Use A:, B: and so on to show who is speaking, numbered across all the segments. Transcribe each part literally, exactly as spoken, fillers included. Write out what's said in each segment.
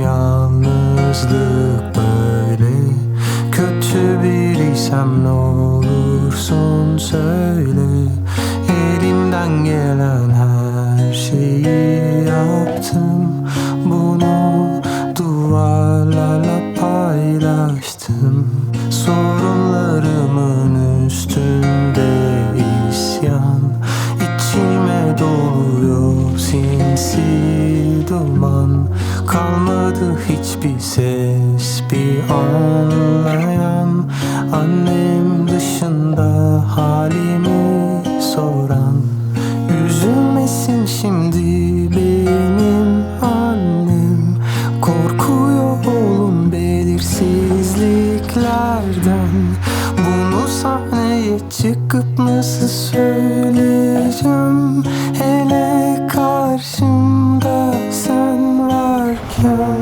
A: yalnızlık böyle? Kötü biriysem ne olursun söyle. Elimden gelen her şeyi yaptım. Bunu duvarlarla paylaştım. Sorunlarımın üstünde isyan, İçime doluyor sinsi duman. Kalmadı hiçbir ses, bir anlayan. Annem dışında halimi soran. Üzülmesin şimdi benim annem. Korkuyor oğlum belirsizliklerden. Bunu sahneye çıkıp nasıl söyleyeceğim? Hele karşımda sen varken.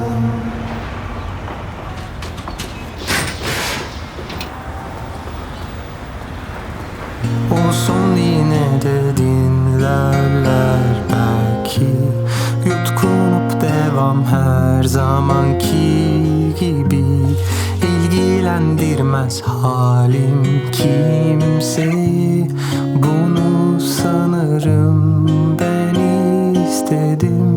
A: Olsun yine de dinlerler belki. Yutkunup devam her zamanki gibi. İlgilendirmez halim kimseyi. Bunu sanırım ben istedim.